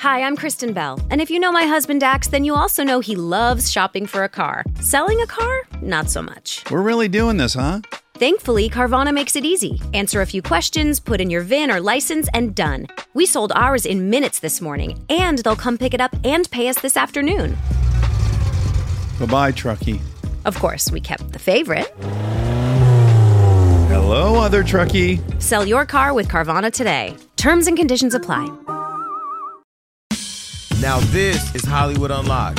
Hi, I'm Kristen Bell, and if you know my husband Dax, then you also know he loves shopping for a car. Selling a car? Not so much. We're really doing this, huh? Thankfully, Carvana makes it easy. Answer a few questions, put in your VIN or license, and done. We sold ours in minutes this morning, and they'll come pick it up and pay us this afternoon. Bye-bye, truckie. Of course, we kept the favorite. Hello, other truckie. Sell your car with Carvana today. Terms and conditions apply. Now this is Hollywood Unlocked.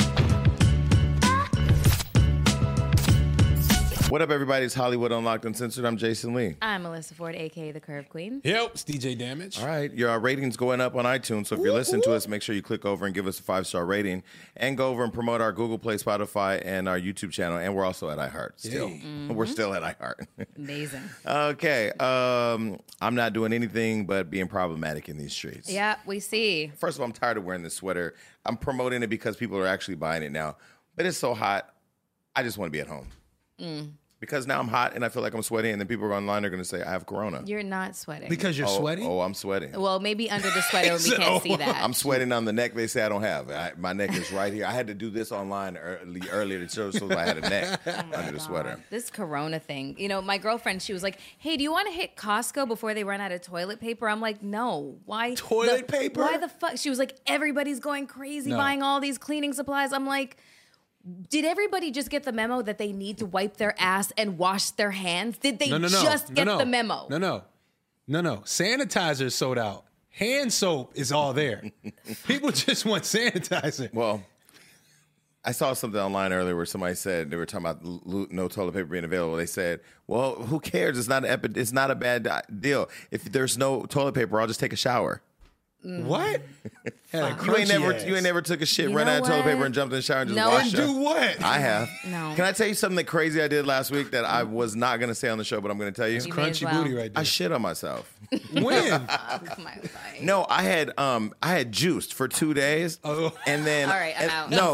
What up, everybody? It's Hollywood Unlocked Uncensored. I'm Jason Lee. I'm Melissa Ford, a.k.a. The Curve Queen. Yep, it's DJ Damage. All right, your ratings going up on iTunes, so if you're listening to us, make sure you click over and give us a 5-star rating, and go over and promote our Google Play, Spotify, and our YouTube channel, and we're also at iHeart still. We're still at iHeart. Amazing. Okay, I'm not doing anything but being problematic in these streets. Yeah, we see. First of all, I'm tired of wearing this sweater. I'm promoting it because people are actually buying it now, but it's so hot, I just want to be at home. Because now I'm hot and I feel like I'm sweaty, and then people online are going to say I have corona. You're not sweating. Because you're sweaty? Oh, I'm sweating. Well, maybe under the sweater we can't see that. I'm sweating on the neck. They say I don't have. My neck is right here. I had to do this online earlier to show so I had a neck under the sweater. This corona thing. You know, my girlfriend, she was like, hey, do you want to hit Costco before they run out of toilet paper? I'm like, no. Why? Toilet paper? Why the fuck? She was like, everybody's going crazy buying all these cleaning supplies. I'm like, did everybody just get the memo that they need to wipe their ass and wash their hands? Did they just get the memo? No. Sanitizer is sold out. Hand soap is all there. People just want sanitizer. Well, I saw something online earlier where somebody said, they were talking about no toilet paper being available. They said, well, who cares? It's not a bad deal. If there's no toilet paper, I'll just take a shower. What? You ain't never took a shit, run out of toilet paper, and jumped in the shower and just washed it. Do what? I have. No. Can I tell you something crazy I did last week that I was not going to say on the show, but I'm going to tell you? Crunchy booty right there. I shit on myself. When? No, I had juiced for 2 days, and then All right, I'm out. No,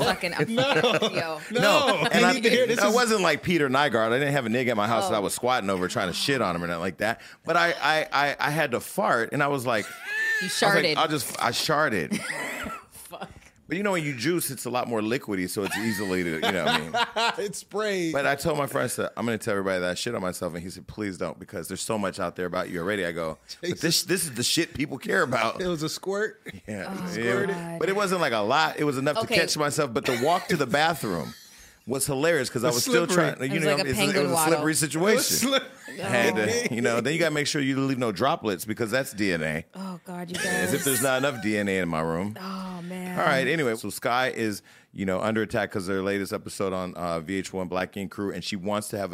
No. and I need to hear this. I wasn't like Peter Nygaard. I didn't have a nigga at my house that I was squatting over trying to shit on him or nothing like that. But I had to fart, and I was like, You sharted. I sharted. Fuck. But you know, when you juice, it's a lot more liquidy, so it's easily to, you know what I mean? It's sprayed. But I told my friend, I said, I'm going to tell everybody that I shit on myself. And he said, please don't, because there's so much out there about you already. I go, but this is the shit people care about. It was a squirt. Yeah. God. But it wasn't like a lot. It was enough to catch myself. But the walk to the bathroom was hilarious because I was still trying. It was like a penguin waddle. Slippery situation. Had to, then you got to make sure you leave no droplets because that's DNA. Oh, God, you guys. As if there's not enough DNA in my room. Oh, man. All right, anyway, so Sky is, under attack because of their latest episode on VH1 Black Ink Crew, and she wants to have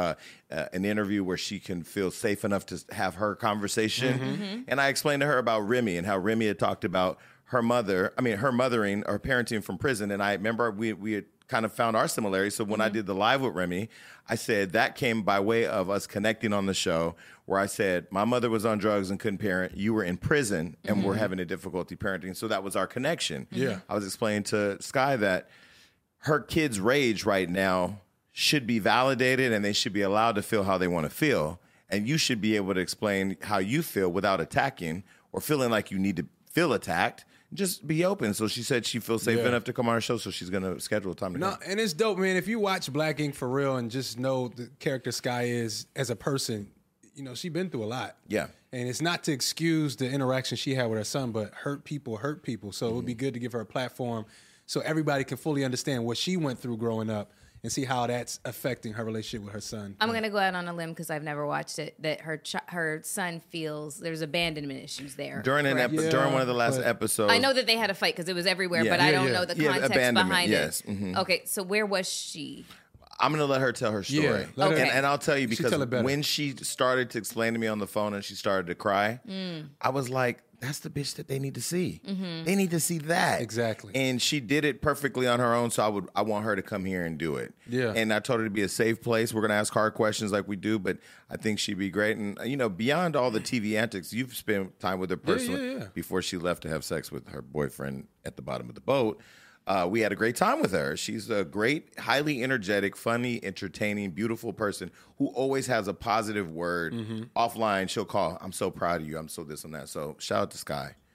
an interview where she can feel safe enough to have her conversation. Mm-hmm. And I explained to her about Remy and how Remy had talked about her mothering or parenting from prison, and I remember we had kind of found our similarities. So when I did the live with Remy, I said that came by way of us connecting on the show where I said, my mother was on drugs and couldn't parent. You were in prison and we're having a difficulty parenting. So that was our connection. Yeah. I was explaining to Sky that her kid's rage right now should be validated and they should be allowed to feel how they want to feel. And you should be able to explain how you feel without attacking or feeling like you need to feel attacked. Just be open. So she said she feels safe enough to come on our show, so she's going to schedule a time to come. And it's dope, man. If you watch Black Ink for real and just know the character Sky is as a person, she's been through a lot. Yeah. And it's not to excuse the interaction she had with her son, but hurt people. So it would be good to give her a platform so everybody can fully understand what she went through growing up and see how that's affecting her relationship with her son. I'm going to go out on a limb because I've never watched it, that her son feels there's abandonment issues there. During one of the last episodes. I know that they had a fight because it was everywhere, but I don't know the context behind it. Mm-hmm. Okay, so where was she? I'm going to let her tell her story. And I'll tell you because when she started to explain to me on the phone and she started to cry, I was like, that's the bitch that they need to see. Mm-hmm. They need to see that. Exactly. And she did it perfectly on her own, so I want her to come here and do it. Yeah. And I told her to be a safe place. We're going to ask hard questions like we do, but I think she'd be great. And, beyond all the TV antics, you've spent time with her personally before she left to have sex with her boyfriend at the bottom of the boat. We had a great time with her. She's a great, highly energetic, funny, entertaining, beautiful person who always has a positive word. Mm-hmm. Offline, she'll call, I'm so proud of you. I'm so this and that. So shout out to Sky.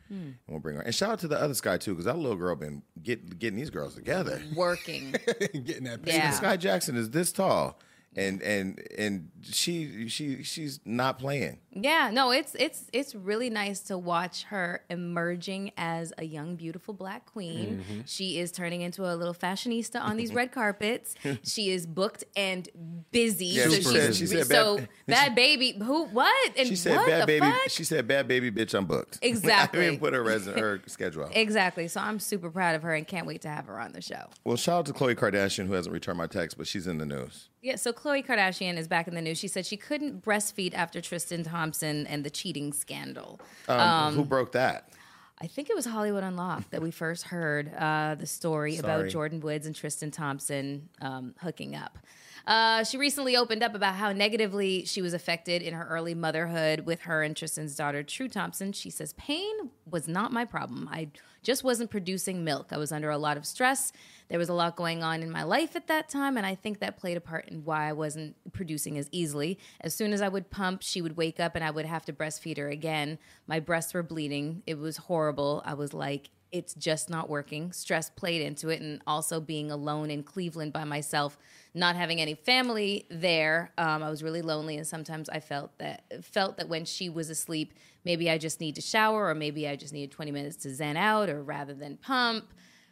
And we'll bring her. And shout out to the other Sky too, because that little girl been getting these girls together. Working. Getting that Yeah. Sky Jackson is this tall, and she's not playing. Yeah, no, it's really nice to watch her emerging as a young, beautiful Black queen. Mm-hmm. She is turning into a little fashionista on these red carpets. She is booked and busy. Yeah, she said bad baby. Who? What? And She said what bad the baby. fuck? She said bad baby bitch. I'm booked. Exactly. I didn't put her schedule out. Exactly. So I'm super proud of her and can't wait to have her on the show. Well, shout out to Khloe Kardashian, who hasn't returned my text, but she's in the news. Yeah, so Khloe Kardashian is back in the news. She said she couldn't breastfeed after Tristan Thompson and the cheating scandal. Who broke that? I think it was Hollywood Unlocked that we first heard the story about Jordan Woods and Tristan Thompson hooking up. She recently opened up about how negatively she was affected in her early motherhood with her and Tristan's daughter, True Thompson. She says, pain was not my problem. I just wasn't producing milk. I was under a lot of stress. There was a lot going on in my life at that time, and I think that played a part in why I wasn't producing as easily. As soon as I would pump, she would wake up and I would have to breastfeed her again. My breasts were bleeding. It was horrible. I was like, it's just not working. Stress played into it, and also being alone in Cleveland by myself, not having any family there. I was really lonely, and sometimes I felt that when she was asleep, maybe I just need to shower, or maybe I just needed 20 minutes to zen out, or rather than pump.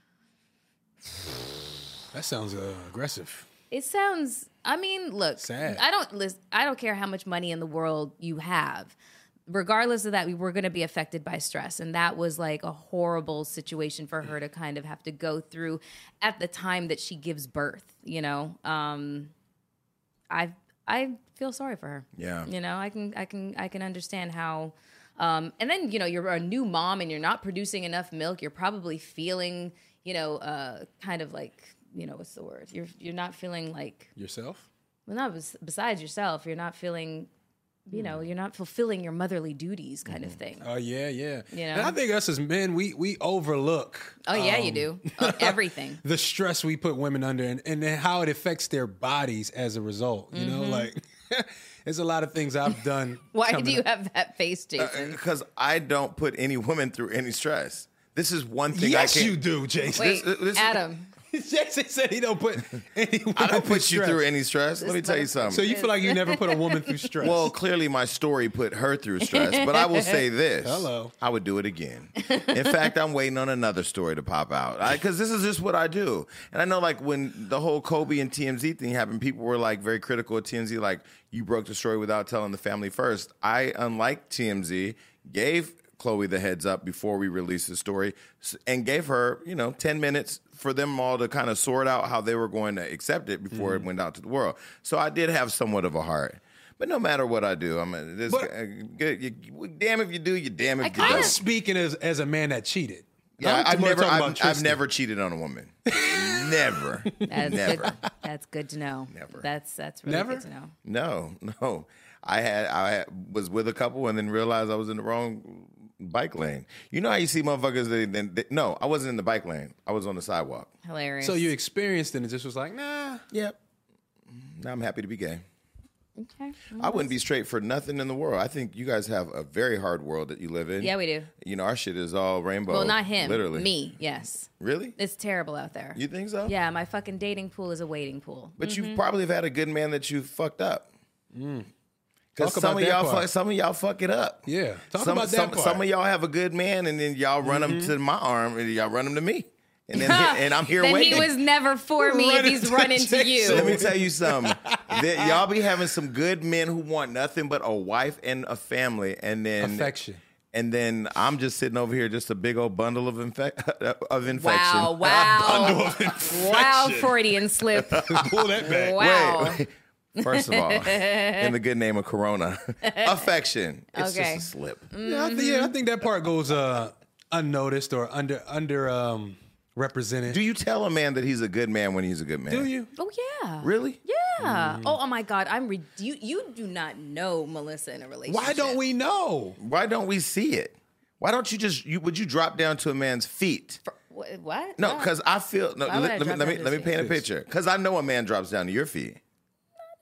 That sounds aggressive. It sounds. I mean, look. Sad. I don't care how much money in the world you have. Regardless of that, we were going to be affected by stress, and that was like a horrible situation for her to kind of have to go through at the time that she gives birth. You know, I feel sorry for her. Yeah. You know, I can understand how. And then you're a new mom and you're not producing enough milk. You're probably feeling, kind of like, what's the word? You're not feeling like Yourself? well, not besides yourself. You're not feeling. You're not fulfilling your motherly duties, kind of thing. Oh, yeah. You know? And I think us as men, we overlook. Oh yeah, you do everything. The stress we put women under, and then how it affects their bodies as a result. You know, like there's a lot of things I've done. Why do you have that face, Jason? Because I don't put any woman through any stress. This is one thing Yes, I can't. you do, Jason. Wait, this- Adam. Jason said he don't put any woman I don't put through you stress. through any stress. Let me tell you something. So you feel like you never put a woman through stress? Well, clearly my story put her through stress, but I will say this. Hello. I would do it again. In fact, I'm waiting on another story to pop out because this is just what I do. And I know like when the whole Kobe and TMZ thing happened, people were like very critical of TMZ, like you broke the story without telling the family first. I, unlike TMZ, gave Khloe the heads up before we released the story and gave her, 10 minutes for them all to kind of sort out how they were going to accept it before it went out to the world. So I did have somewhat of a heart. But no matter what I do, good. Damn if you do, you damn if you I'm don't. speaking as a man that cheated. Yeah, I'm talking about I've Tristan. never cheated on a woman. Never. Never. Good. That's good to know. Never. That's really Never? good to know. No. I was with a couple and then realized I was in the wrong bike lane. You know how you see motherfuckers no, I wasn't in the bike lane. I was on the sidewalk. Hilarious. So you experienced it and just was like, nah. Yep. Now I'm happy to be gay. okay? I wouldn't be straight for nothing in the world. I think you guys have a very hard world that you live in. Yeah, we do. Our shit is all rainbow. Well, not him. Literally. Me. Yes. Really? It's terrible out there. You think so? Yeah, my fucking dating pool is a waiting pool. But you probably have had a good man that you fucked up. Because Talk about that part. some of y'all fuck it up. Yeah. Talk about that part. Some of y'all have a good man, and then y'all run him to my arm, and y'all run him to me, and then and I'm here then waiting. he was never for me if he's running to you. So let me tell you something. Y'all be having some good men who want nothing but a wife and a family, and then Affection. And then I'm just sitting over here, just a big old bundle of infection. Wow. Wow, Freudian slip. Pull that back. Wow. Wait. First of all, in the good name of Corona, affection. It's Okay. just a slip. Yeah, I think that part goes unnoticed or under represented. Do you tell a man that he's a good man when he's a good man? Do you? Oh yeah. Really? Yeah. Oh my God. You do not know Melissa in a relationship. Why don't we know? Why don't we see it? Why don't you would you drop down to a man's feet? What? No, because I feel. No, Why would I let drop me down to let me his paint a feet? picture. Because I know a man drops down to your feet.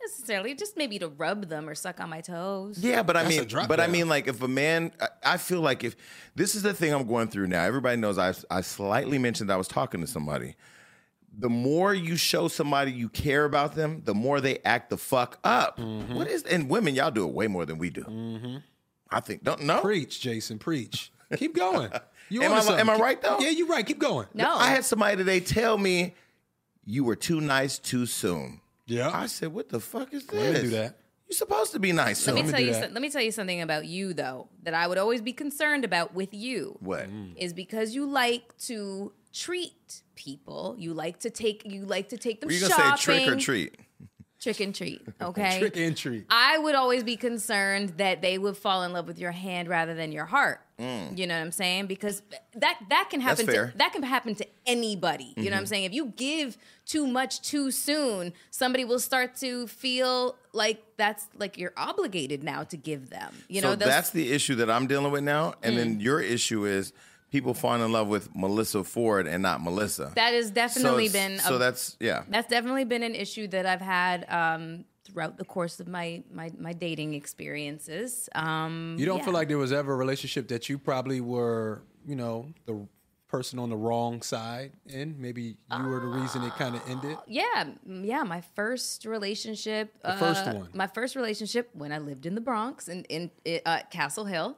necessarily, just maybe to rub them or suck on my toes. Yeah, but I That's a mean, drop but I down. mean, like, if a man, I feel like if this is the thing I'm going through now. Everybody knows I slightly mentioned I was talking to somebody. The more you show somebody you care about them, the more they act the fuck up. Mm-hmm. What is? And women, y'all do it way more than we do. I think. Don't know. Preach, Jason, preach. Keep going. You Am onto I- something. am I right, though? Yeah, you're right. Keep going. No. I had somebody today tell me you were too nice too soon. Yeah. I said, what the fuck is this? Let me do that. You're supposed to be nice Let soon. me tell do you. that. Let me tell you something about you, though, that I would always be concerned about with you. What? Is because you like to treat people. You like to take them Were you shopping. gonna say trick or treat? Trick and treat. Okay. Trick and treat. I would always be concerned that they would fall in love with your hand rather than your heart. You know what I'm saying? Because that can happen. That's fair. That can happen to anybody. You know what I'm saying? If you give too much too soon, somebody will start to feel like that's like you're obligated now to give them. You know, So that's the issue that I'm dealing with now. And then your issue is people falling in love with Melissa Ford and not Melissa. that has definitely been. That's definitely been an issue that I've had throughout the course of my dating experiences. You don't feel like there was ever a relationship that you probably were, the person on the wrong side in? Maybe you were the reason it kind of ended? Yeah. My first relationship. The first one. My first relationship when I lived in the Bronx in Castle Hill.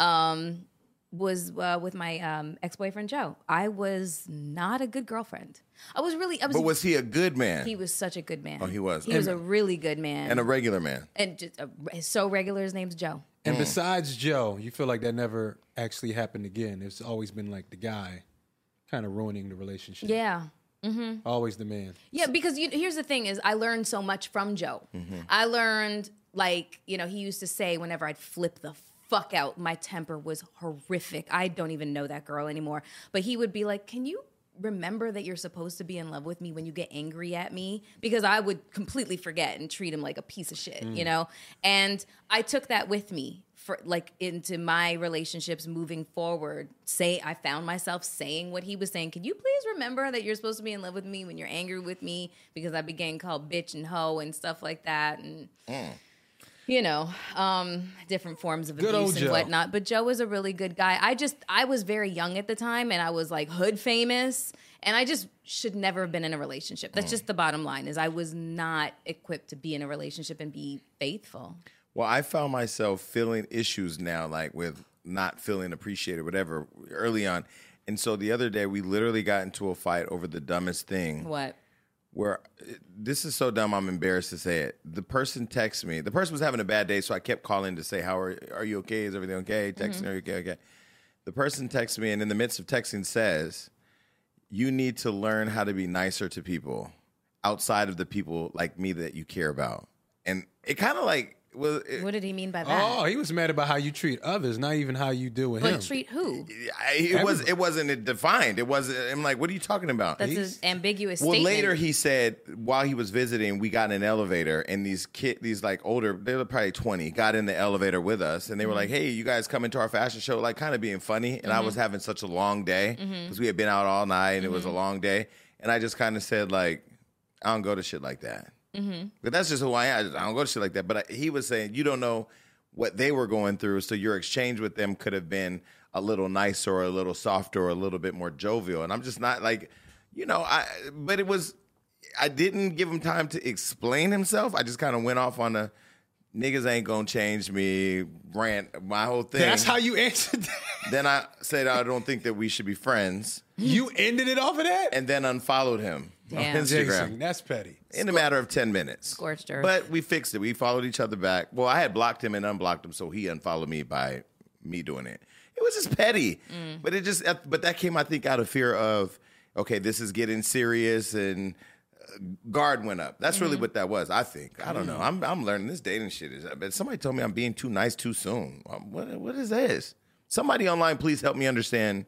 Was with my ex-boyfriend Joe. I was not a good girlfriend. I was. But was he a good man? He was such a good man. Oh, he was. He was a really good man. And a regular man. And just so regular. His name's Joe. And besides Joe, you feel like that never actually happened again. It's always been like the guy kind of ruining the relationship. Yeah. Always the man. Yeah, because here's the thing is I learned so much from Joe. I learned, he used to say whenever I'd flip the fuck out, my temper was horrific. I don't even know that girl anymore. But he would be like, can you remember that you're supposed to be in love with me when you get angry at me? Because I would completely forget and treat him like a piece of shit, you know? And I took that with me for into my relationships moving forward. I found myself saying what he was saying. Can you please remember that you're supposed to be in love with me when you're angry with me? Because I began called bitch and hoe and stuff like that. And different forms of Good old abuse and Joe. whatnot. But Joe was a really good guy. I was very young at the time, and I was like hood famous, and I just should never have been in a relationship. That's just the bottom line. Is I was not equipped to be in a relationship and be faithful. Well, I found myself feeling issues now, like with not feeling appreciated, whatever, early on. And so the other day, we literally got into a fight over the dumbest thing. What? Where this is so dumb, I'm embarrassed to say it. The person texts me. The person was having a bad day, so I kept calling to say, "How are you okay? Is everything okay?" Texting, "Are you okay?" Okay. The person texts me, and in the midst of texting, says, "You need to learn how to be nicer to people outside of the people like me that you care about." And it kind of like was. What did he mean by that? Oh, he was mad about how you treat others, not even how you deal with him. But treat who? It wasn't defined. It wasn't. I'm like, what are you talking about? That's an ambiguous Well, statement. later he said while he was visiting, we got in an elevator, and these like older, they were probably 20, got in the elevator with us, and they were like, "Hey, you guys come into our fashion show," like kind of being funny. And I was having such a long day because we had been out all night, and it was a long day. And I just kind of said like, "I don't go to shit like that." But that's just who I am. I don't go to shit like that. But he was saying, you don't know what they were going through, so your exchange with them could have been a little nicer or a little softer or a little bit more jovial. And I'm just not like, but it was, I didn't give him time to explain himself. I just kind of went off on a niggas ain't gonna change me rant, my whole thing. That's how you answered that? Then I said, I don't think that we should be friends. You ended it off of that? And then unfollowed him Damn. on Instagram. Jason, that's petty. In a matter of 10 minutes. Scorched earth. But we fixed it. We followed each other back. Well, I had blocked him and unblocked him, so he unfollowed me by me doing it. It was just petty. But but that came, I think, out of fear of, okay, this is getting serious, and guard went up. That's really what that was, I think. I don't know. I'm learning this dating shit. But somebody told me I'm being too nice too soon. What is this? Somebody online, please help me understand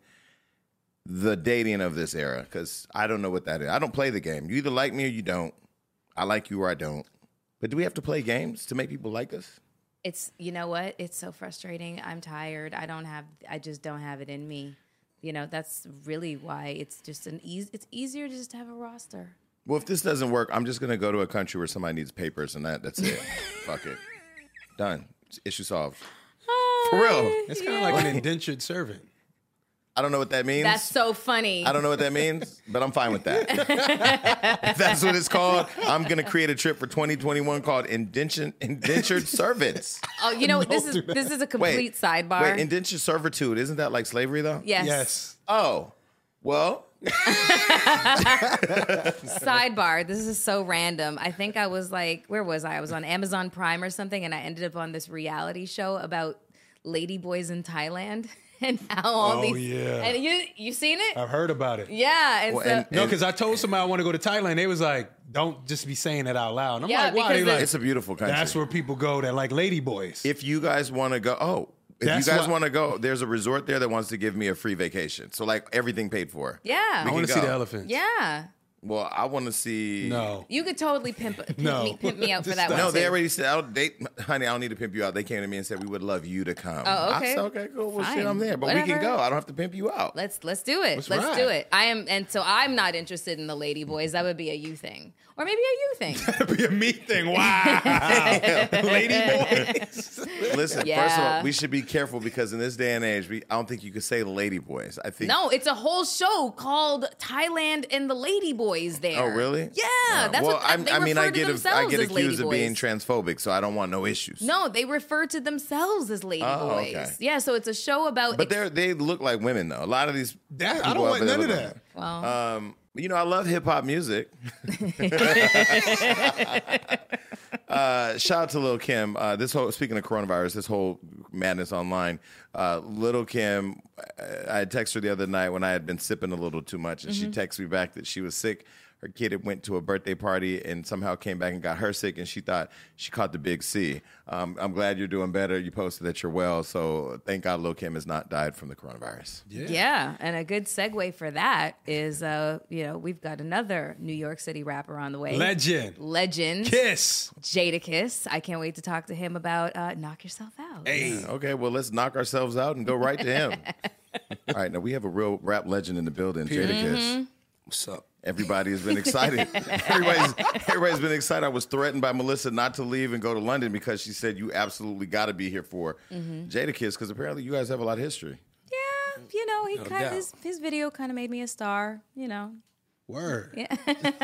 the dating of this era, because I don't know what that is. I don't play the game. You either like me or you don't. I like you or I don't. But do we have to play games to make people like us? You know what? It's so frustrating. I'm tired. I just don't have it in me. That's really why it's just it's easier to just have a roster. Well, if this doesn't work, I'm just going to go to a country where somebody needs papers and that's it. Fuck it. Done. Issue solved. For real. It's kind of like an indentured servant. I don't know what that means. That's so funny. I don't know what that means, but I'm fine with that. If that's what it's called, I'm going to create a trip for 2021 called Indentured Servants. Oh, you know, this is a complete sidebar. Wait, indentured servitude, isn't that like slavery though? Yes. Oh, well. Sidebar. This is so random. I think I was like, where was I? I was on Amazon Prime or something, and I ended up on this reality show about ladyboys in Thailand. And how all these, yeah. And you seen it? I've heard about it. Yeah. And No, because I told somebody I want to go to Thailand. They was like, don't just be saying it out loud. And I'm Yeah, like, why? because They like, It's a beautiful country. that's where people go that like lady boys. If you guys want to go, want to go, there's a resort there that wants to give me a free vacation. So like everything paid for. Yeah. I want to see the elephants. Yeah. Well, I want to see. No. You could totally pimp me out for that one. No, too. they already said, honey, I don't need to pimp you out. They came to me and said, we would love you to come. Oh, okay. I said, okay, cool. Well, Fine. shit, I'm there. But we Whatever. can go. I don't have to pimp you out. Let's do it. Let's Let's ride. do it. So I'm not interested in the lady boys. That would be a you thing. Or maybe a you thing. That'd be a me thing. Wow. Lady boys. Listen, Yeah. first of all, we should be careful because in this day and age, I don't think you could say lady boys. I think. No, it's a whole show called Thailand and the Lady Boys there. Oh, really? Yeah, that's well, what I they mean, refer I to get themselves as accused lady of being boys. transphobic, so I don't want no issues. No, they refer to themselves as lady boys. okay. Yeah, so it's a show about. But they look like women though. A lot of these. I people don't out want there none of look that. like- Well, You know, I love hip hop music. Shout out to Lil' Kim. Speaking of coronavirus, this whole madness online. Lil' Kim, I had texted her the other night when I had been sipping a little too much, and she texted me back that she was sick. Her kid had went to a birthday party and somehow came back and got her sick, and she thought she caught the big C. I'm glad you're doing better. You posted that you're well, so thank God Lil' Kim has not died from the coronavirus. yeah, and a good segue for that is, we've got another New York City rapper on the way. Legend. Kiss. Jadakiss. I can't wait to talk to him about Knock Yourself Out. Hey. Okay, well, let's knock ourselves out and go right to him. All right, now we have a real rap legend in the building, Jadakiss. What's up? Everybody has been excited. Everybody's been excited. I was threatened by Melissa not to leave and go to London because she said you absolutely got to be here for Jadakiss because apparently you guys have a lot of history. Yeah, he No kind of doubt. his video kind of made me a star. Word. Yeah.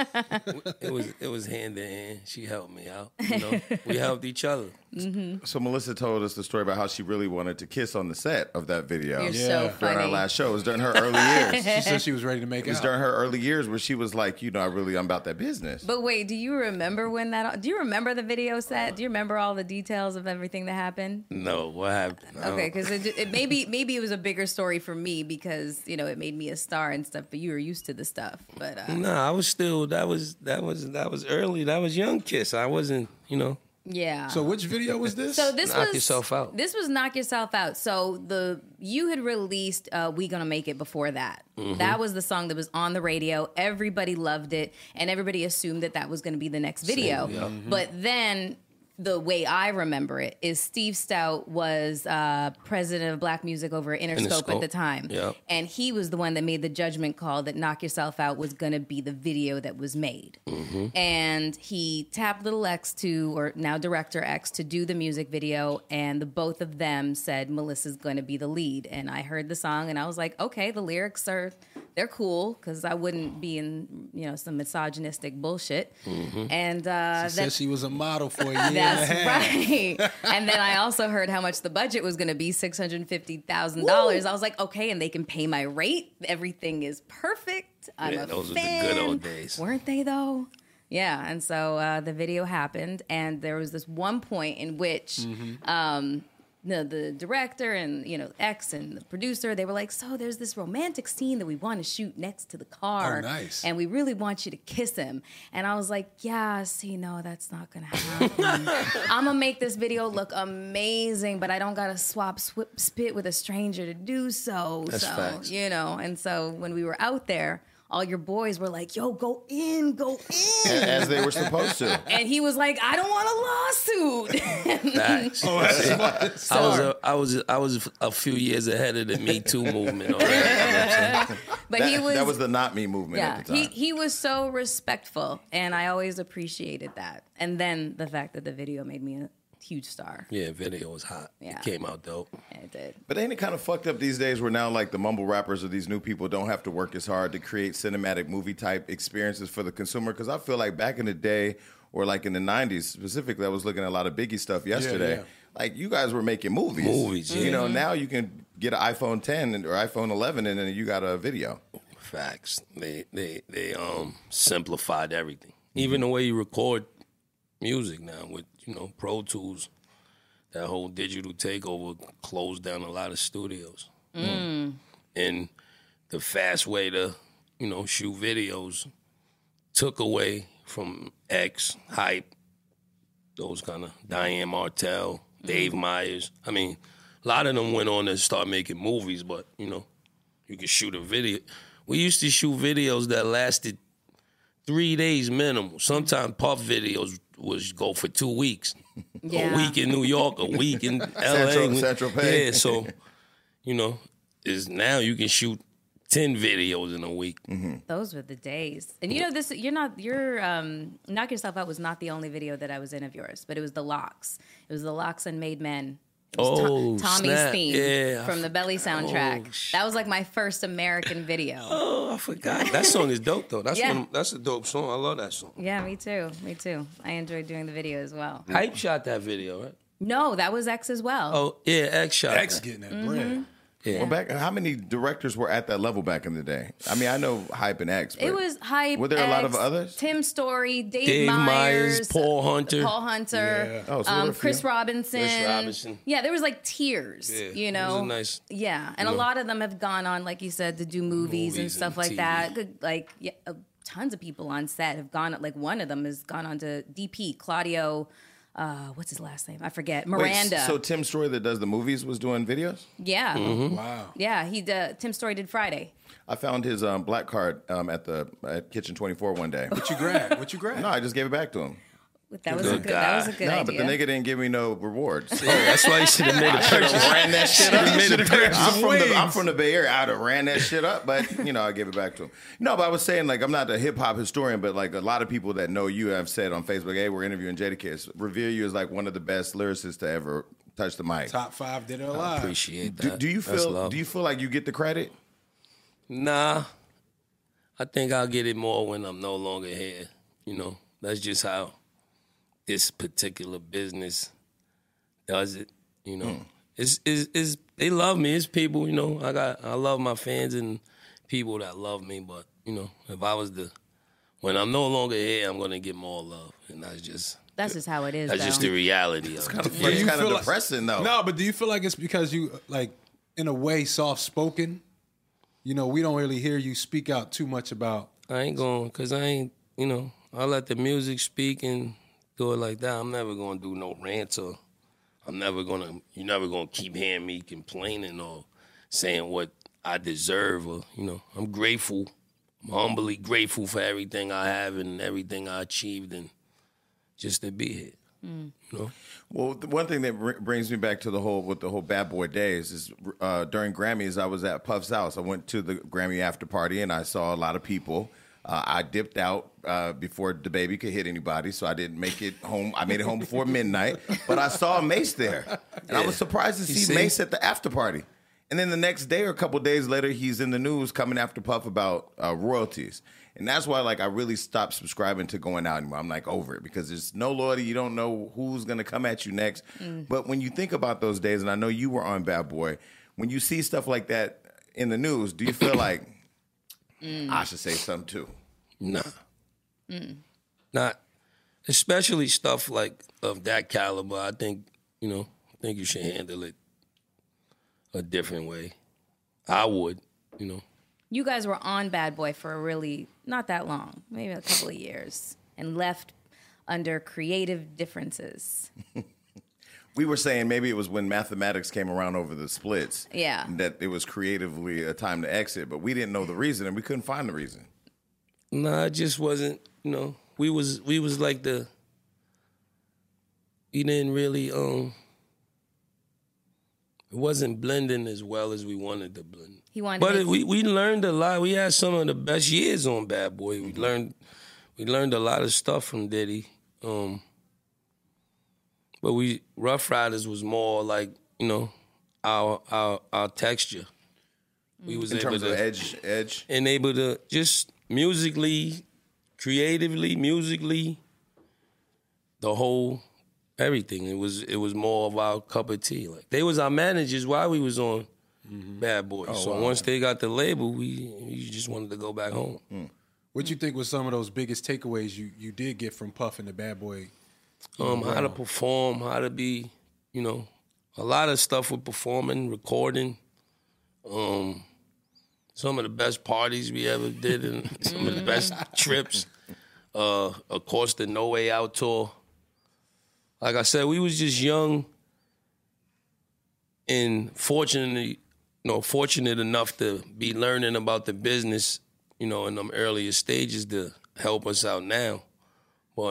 It was hand in hand. She helped me out. You know, we helped each other. So Melissa told us the story about how she really wanted to kiss on the set of that video. You're Yeah. so During funny. our last show. It was during her early years. She said she was ready to make It was out. during her early years where she was like, I'm about that business. But wait, do you remember do you remember the video set? Do you remember all the details of everything that happened? No, what happened? Okay, because it maybe it was a bigger story for me because it made me a star and stuff. But you were used to the stuff. But Nah, I was still. That was early. That was young Kiss. I wasn't. yeah. So which video was this? So this Knock was Yourself Out. This was Knock Yourself Out. So you had released We Gonna Make It before that. That was the song that was on the radio. Everybody loved it, and everybody assumed that was going to be the next video. Yeah. But then the way I remember it is Steve Stout was president of Black Music over at Interscope at the time. Yep. And he was the one that made the judgment call that Knock Yourself Out was going to be the video that was made. And he tapped Little X or now Director X to do the music video. And the both of them said Melissa's going to be the lead. And I heard the song and I was like, okay, the lyrics they're cool because I wouldn't be in, some misogynistic bullshit. And She said she was a model for a year and a that's half. right. And then I also heard how much the budget was going to be, $650,000. I was like, okay, and they can pay my rate. Everything is perfect. I'm a those were the fan. good old days. Weren't they though? Yeah. And so the video happened, and there was this one point in which the director and X and the producer, they were like, so there's this romantic scene that we want to shoot next to the car. Oh, nice. And we really want you to kiss him. And I was like, yeah, no, that's not gonna happen. I'm gonna make this video look amazing, but I don't gotta spit with a stranger to do so. That's facts. And so when we were out there all your boys were like, yo, go in. As they were supposed to. And he was like, I don't want a lawsuit. Facts. I was a few years ahead of the Me Too movement. But that was the Not Me movement yeah, at the time. he was so respectful, and I always appreciated that. And then the fact that the video made me a huge star. Yeah, video was hot. Yeah. It came out dope. Yeah, it did. But ain't it kind of fucked up these days where now like the mumble rappers or these new people don't have to work as hard to create cinematic movie type experiences for the consumer? Because I feel like back in the day or like in the 90s specifically, I was looking at a lot of Biggie stuff yesterday. yeah. Like you guys were making movies. Yeah. You know, now you can get an iPhone 10 or iPhone 11 and then you got a video. Facts. They simplified everything. Even the way you record music now with, Pro Tools, that whole digital takeover closed down a lot of studios. And the fast way to, shoot videos took away from X, Hype, those kind of Diane Martell, Dave Myers. I mean, a lot of them went on to start making movies, but, you could shoot a video. We used to shoot videos that lasted 3 days minimum. Sometimes Puff videos was go for 2 weeks. Yeah. A week in New York, a week in LA. Central Pay. Yeah, so, is now you can shoot 10 videos in a week. Those were the days. And you're Knock Yourself Out was not the only video that I was in of yours, but it was The Locks. It was The Locks and Made Men. It was Tommy's snap. theme from the Belly soundtrack. That was like my first American video. Oh, I forgot. That song is dope, though. That's Yeah. that's a dope song. I love that song. Yeah, me too. I enjoyed doing the video as well. Hype shot that video, right? No, that was X as well. Oh, yeah, X shot X that. getting that bread. Yeah. Well, how many directors were at that level back in the day? I mean, I know Hype and X, but It was Hype. were there a lot of X, others? Tim Story, Dave Myers, Paul Hunter. Chris Oh, so there were a Chris few. Robinson. Chris Robinson. Yeah, there was like tiers, Yeah, it was a nice- Yeah, and a lot of them have gone on, like you said, to do movies and Movies stuff and like TV. that. Tons of people on set have gone. Like one of them has gone on to DP Claudio. What's his last name? I forget. Miranda. Wait, so Tim Story that does the movies was doing videos? Yeah, Wow. yeah. Tim Story did Friday. I found his black card at Kitchen 24 one day. What you grab? No, I just gave it back to him. That was a good No, idea. but the nigga didn't give me no rewards. Oh, that's why you should have made a purchase. Ran that shit up. I'm wings. from the Bay Area. I'd have ran that shit up, but I gave it back to him. No, but I was saying like I'm not a hip hop historian, but like a lot of people that know you have said on Facebook, hey, we're interviewing Jadakiss, revere you as like one of the best lyricists to ever touch the mic. Top 5 did it alive. Appreciate that. Do you That's feel love. do you feel like you get the credit? Nah, I think I'll get it more when I'm no longer here. That's just how this particular business does it. It's they love me. It's people. I love my fans and people that love me. But if I was when I'm no longer here, I'm gonna get more love, and that's just how it is. that's just the reality of it. It's you kind feel of like- depressing though. No, but do you feel like it's because you, like, in a way, soft-spoken? We don't really hear you speak out too much about... I ain't going, because I ain't, I let the music speak and do it like that. I'm never going to do no rants or you're never going to keep hearing me complaining or saying what I deserve or, I'm grateful. I'm humbly grateful for everything I have and everything I achieved and just to be here. Well, the one thing that brings me back to the whole Bad Boy days is during Grammys, I was at Puff's house. I went to the Grammy after party and I saw a lot of people. I dipped out before the baby could hit anybody, so I didn't make it home. I made it home before midnight, but I saw Mace there, and I was surprised to see Mace at the after party. And then the next day or a couple days later, he's in the news coming after Puff about royalties. And that's why, like, I really stopped subscribing to going out anymore. I'm like over it because there's no loyalty. You don't know who's gonna come at you next. But when you think about those days, and I know you were on Bad Boy, when you see stuff like that in the news, do you feel like I should say something too? Nah. Not, especially stuff like of that caliber. I think, you should handle it a different way. I would, You guys were on Bad Boy for really not that long, maybe a couple of years, and left under creative differences. We were saying maybe it was when mathematics came around over the splits. Yeah. That it was creatively a time to exit, but we didn't know the reason and we couldn't find the reason. Nah, it just wasn't, we was like we didn't really, it wasn't blending as well as we wanted to blend. He wanted but to we learned a lot. We had some of the best years on Bad Boy. We learned a lot of stuff from Diddy. But Rough Riders was more like, our texture. We was In able terms to of edge. and able to just musically, creatively, the whole everything. It was more of our cup of tea. Like they was our managers while we was on Bad Boy. Once they got the label, we just wanted to go back home. What you think was some of those biggest takeaways you did get from Puff and the Bad Boy? How to perform, how to be, a lot of stuff with performing, recording. Some of the best parties we ever did and some of the best trips. Of course, the No Way Out tour. Like I said, we was just young and fortunate enough to be learning about the business, in them earlier stages to help us out now. But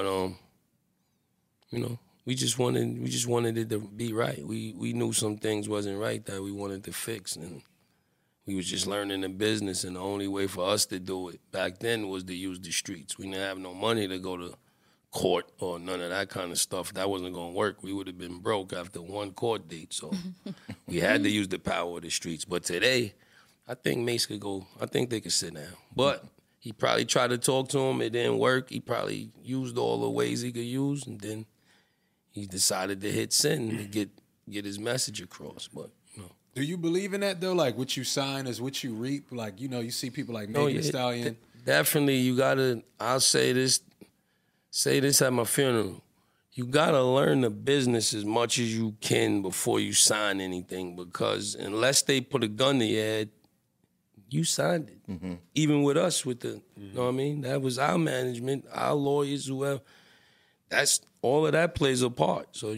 we just wanted it to be right. We knew some things wasn't right that we wanted to fix, and we was just learning the business, and the only way for us to do it back then was to use the streets. We didn't have no money to go to court or none of that kind of stuff. That wasn't going to work. We would have been broke after one court date, so we had to use the power of the streets. But today, I think Mace could go. I think they could sit down. But he probably tried to talk to him. It didn't work. He probably used all the ways he could use, and then he decided to hit send to get his message across. But do you believe in that though? Like what you sign is what you reap. Like you see people like Megan Thee Stallion. Definitely, you gotta. I'll say this at my funeral. You gotta learn the business as much as you can before you sign anything, because unless they put a gun to your head, you signed it. Mm-hmm. Even with us, you know what I mean? That was our management, our lawyers, whoever. That's all of that plays a part. So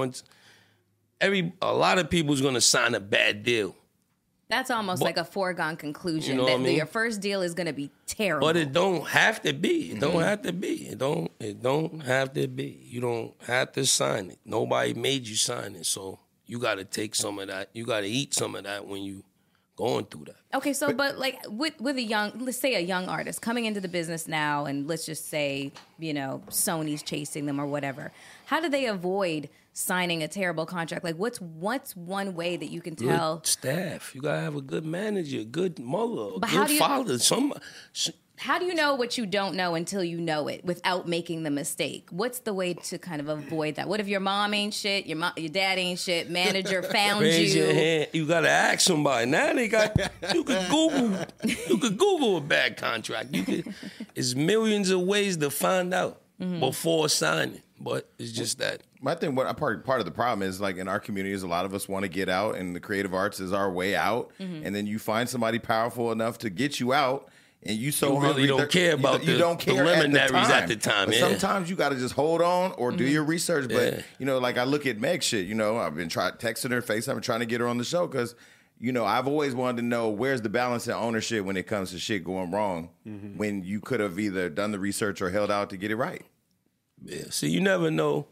a lot of people's gonna sign a bad deal. That's almost like a foregone conclusion that your first deal is gonna be terrible. But it don't have to be. It don't have to be. It don't have to be. You don't have to sign it. Nobody made you sign it. So you gotta take some of that. You gotta eat some of that when you going through that. Okay, so but like with let's say a young artist coming into the business now, and let's just say, Sony's chasing them or whatever. How do they avoid signing a terrible contract? Like what's one way that you can tell? Good staff. You gotta have a good manager, a good mother, a But good father. How do you know what you don't know until you know it without making the mistake? What's the way to kind of avoid that? What if your mom ain't shit, your dad ain't shit, manager found Raise you? your hand. You gotta ask somebody. Now they got you could Google a bad contract. There's millions of ways to find out before signing. But it's just that. I think part of the problem is, like, in our communities, a lot of us want to get out, and the creative arts is our way out. And then you find somebody powerful enough to get you out, and you really don't care about the preliminaries at the time. But sometimes you got to just hold on or do your research. But like I look at Meg shit. I've been texting her, FaceTime, trying to get her on the show because I've always wanted to know where's the balance and ownership when it comes to shit going wrong. When you could have either done the research or held out to get it right. Yeah. See, you never know.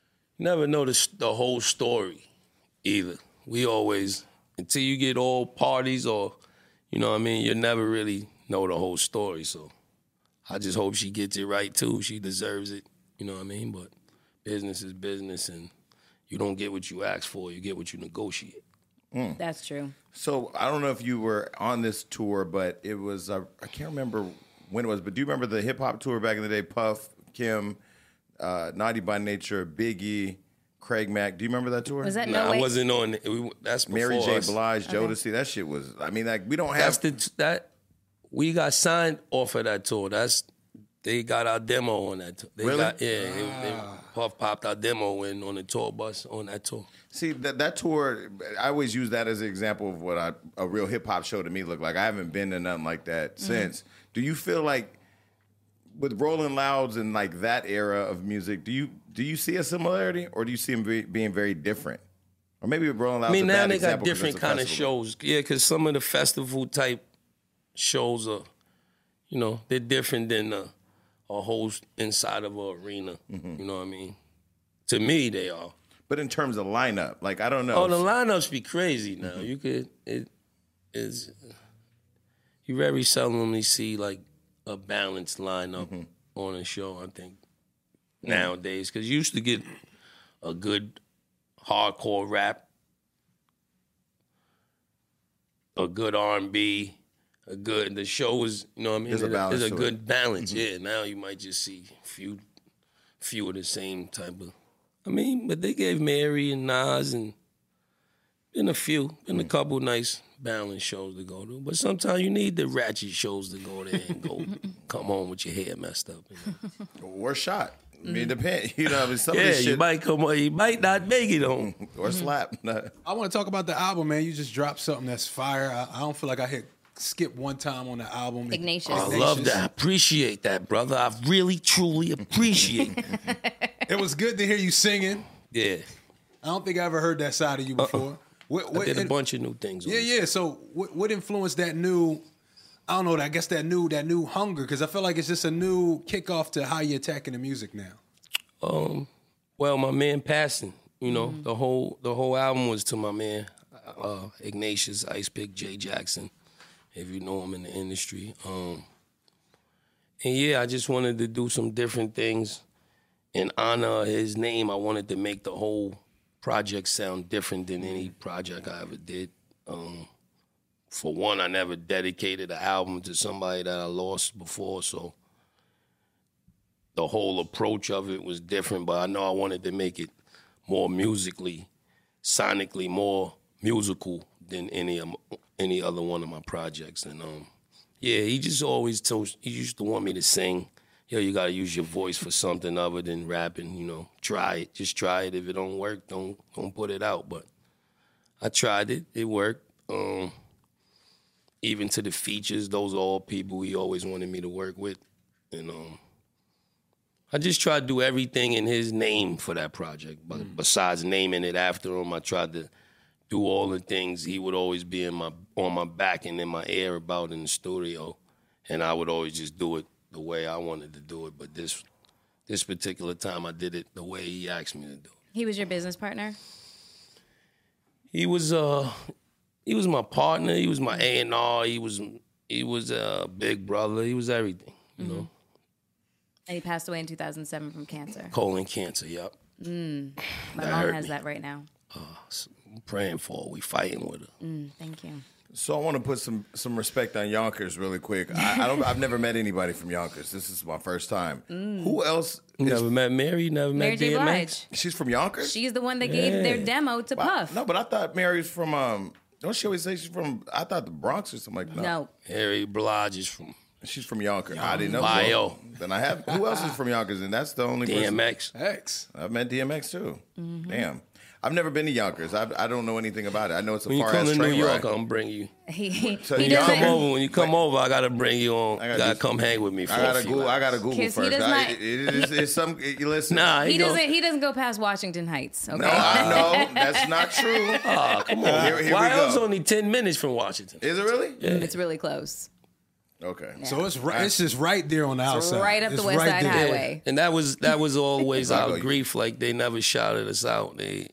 The whole story either. We always, until you get all parties or, you never really know the whole story. So I just hope she gets it right too. She deserves it. You know what I mean? But business is business, and you don't get what you ask for. You get what you negotiate. That's true. So I don't know if you were on this tour, but it was, I can't remember when it was, but do you remember the hip hop tour back in the day? Puff, Kim, Naughty by Nature, Biggie, Craig Mack. Do you remember that tour? Was that I wasn't on. That's before Mary J. us. Blige, Jodeci. That shit was. I mean, like we don't have We got signed off of that tour. They got our demo on that tour. They Puff popped our demo in on the tour bus on that tour. See, that tour, I always use that as an example of what a real hip hop show to me looked like. I haven't been to nothing like that since. Do you feel like with Rolling Louds and like that era of music, do you see a similarity, or do you see them being very different? Or maybe with Rolling Louds. I mean, a now bad they got example 'cause different it's a kind of festival. shows. Yeah, because some of the festival type shows are, you know, they're different than a host inside of an arena. Mm-hmm. You know what I mean? To me, they are. But in terms of lineup, like I don't know. Oh, the lineups be crazy now. You could you very seldomly see like a balanced lineup on a show. I think nowadays, because you used to get a good hardcore rap, a good R&B, the show was, you know what I mean? There's a balance There's a to good it. balance. Yeah, now you might just see few of the same type of. I mean, but they gave Mary and Nas and been a couple nice balanced shows to go to. But sometimes you need the ratchet shows to go there and come home with your hair messed up. You know? Or shot. I mean, it depends. You know, I mean, some of Yeah, this shit. you might come on, you might not make it home. Or slap. I want to talk about the album, man. You just dropped something that's fire. I don't feel like I hit skip one time on the album. Ignatius. I love that. I appreciate that, brother. I really, truly appreciate it. It was good to hear you singing. Yeah. I don't think I ever heard that side of you before. I did a bunch of new things. Yeah. So what influenced that new? I don't know. I guess that new hunger, because I feel like it's just a new kickoff to how you're attacking the music now. Well, my man passing. You know, the whole album was to my man Ignatius Ice Pick Jay Jackson, if you know him in the industry. And yeah, I just wanted to do some different things in honor of his name. I wanted to make the whole project sound different than any project I ever did. For one, I never dedicated an album to somebody that I lost before, so the whole approach of it was different, but I know I wanted to make it more musically, sonically more musical than any other one of my projects. And yeah, he just always he used to want me to sing. Yo, you gotta use your voice for something other than rapping, you know. Try it. Just try it. If it don't work, don't put it out. But I tried it. It worked. Even to the features, those are all people he always wanted me to work with. And I just tried to do everything in his name for that project. But besides naming it after him, I tried to do all the things he would always be on my back and in my ear about in the studio. And I would always just do it the way I wanted to do it. But this particular time, I did it the way he asked me to do it. He was your business partner? He was my partner. He was my A&R. He was a big brother. He was everything, you know. And he passed away in 2007 from cancer. Colon cancer, yep. My That mom hurt has me. that right now. I'm praying for her. We fighting with her. Thank you. So I want to put some respect on Yonkers really quick. I've never met anybody from Yonkers. This is my first time. Who else? You never met Mary? Never Mary met J. DMX? Blige. She's from Yonkers? She's the one that gave their demo to Puff. No, but I thought Mary's from, don't she always say she's from, I thought the Bronx or something like that. No. Mary Blige is from She's from Yonkers. I didn't know. Bio. Well, then I have, who else is from Yonkers? And that's the only person. DMX. X. I've met DMX too. Damn. I've never been to Yonkers. I don't know anything about it. I know it's a When you far come ass to New train York, ride. I'm bring you. He So When you you come Yonkers- over, when you come over, I gotta bring you on. I You gotta gotta come hang with me for I a gotta few Google. hours. I gotta Google Kiss, he first. does not- It's some. You listen. Nah, He he don't. doesn't go past Washington Heights. Okay. No, I know that's not true. Ah, come on. Here we Why go. else only 10 minutes from Washington? Is it really? It's really close. Okay. So it's right. It's just right there on the outside. right up the It's West right Side there. Highway. And that was always I'll our go. grief. Like they never shouted us out. They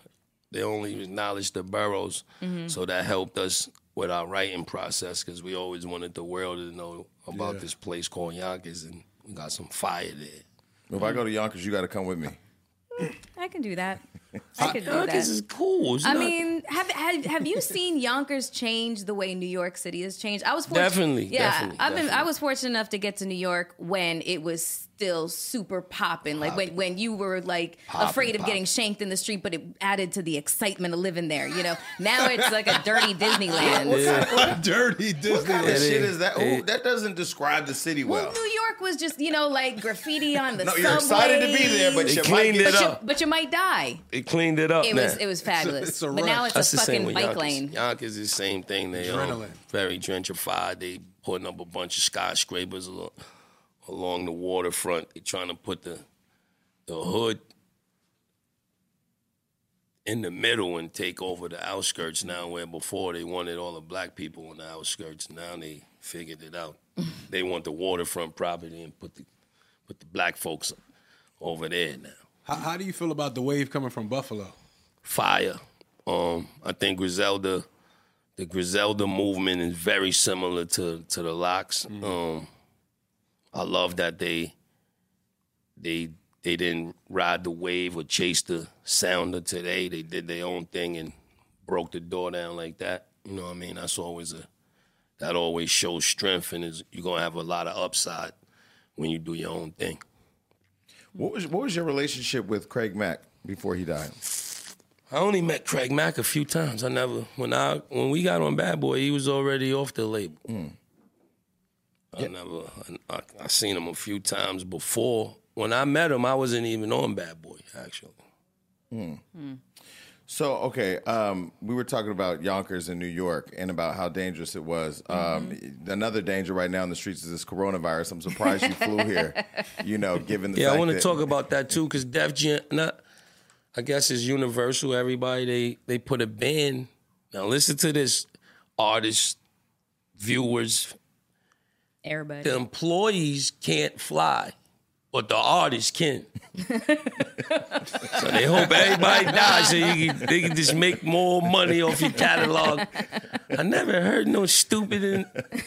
only acknowledged the boroughs. So that helped us with our writing process because we always wanted the world to know about this place called Yonkers, and we got some fire there. If I go to Yonkers, you got to come with me. I can do that. I could do Yonkers that. is cool. It's I not- mean, have you seen Yonkers change the way New York City has changed? I was fortunate, Definitely, definitely. I was fortunate enough to get to New York when it was still super popping. Like when you were like afraid of getting shanked in the street, but it added to the excitement of living there. You know, now it's like a dirty Disneyland. Dirty Disney. What shit is that? Ooh, that doesn't describe the city well. Well, New York was just like graffiti on the No, subway. you're excited to be there, but They you might cleaned get it up. But you might die. They cleaned it up. It was fabulous. it's a but now rush. it's That's a the same fucking with bike Yonkers. lane. Yonkers is the same thing. They Adrenaline. very gentrified. They putting up a bunch of skyscrapers along the waterfront. They're trying to put the hood in the middle and take over the outskirts now, where before they wanted all the black people on the outskirts. Now they figured it out. They want the waterfront property and put the black folks over there now. How do you feel about the wave coming from Buffalo? Fire. I think the Griselda movement is very similar to the Locks. I love that they didn't ride the wave or chase the sound of today. They did their own thing and broke the door down like that. You know what I mean? That always shows strength, and you're gonna have a lot of upside when you do your own thing. What was your relationship with Craig Mack before he died? I only met Craig Mack a few times. When we got on Bad Boy, he was already off the label. I seen him a few times before. When I met him, I wasn't even on Bad Boy, actually. So, okay, we were talking about Yonkers in New York and about how dangerous it was. Another danger right now in the streets is this coronavirus. I'm surprised you flew here, given the fact I want to talk about that, too, because Def Jam, I guess it's universal. Everybody, they put a ban. Now, listen to this, artists, viewers. Everybody. The employees can't fly, but the artists can. So they hope everybody dies so they can just make more money off your catalog. I never heard no stupid.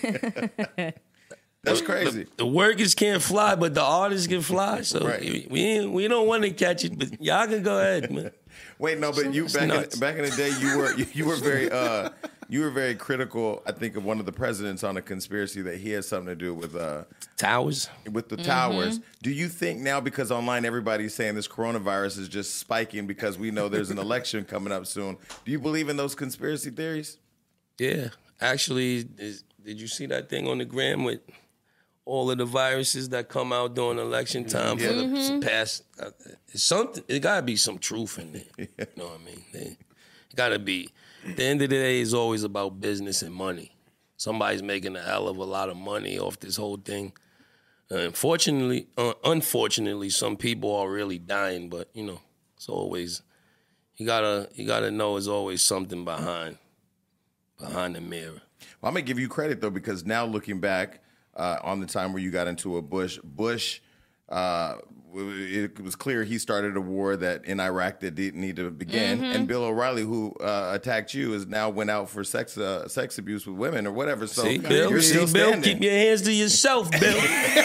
That's crazy. The workers can't fly, but the artists can fly. So Right. we don't want to catch it, but y'all can go ahead, man. Wait, no, but you back in the day, you were very critical. I think of one of the presidents on a conspiracy that he has something to do with Towers. With the towers. Do you think now, because online everybody's saying this coronavirus is just spiking because we know there's an election coming up soon? Do you believe in those conspiracy theories? Yeah, actually, did you see that thing on the gram with all of the viruses that come out during election time for the past? Something. It got to be some truth in there. You know what I mean? It got to be. At the end of the day, it's always about business and money. Somebody's making a hell of a lot of money off this whole thing. Unfortunately, some people are really dying, but it's always you gotta know there's always something behind the mirror. Well, I'm gonna give you credit though, because now looking back on the time where you got into a Bush, it was clear he started a war that in Iraq that didn't need to begin. And Bill O'Reilly, who attacked you, is now went out for sex abuse with women or whatever. So Bill, keep your hands to yourself, Bill.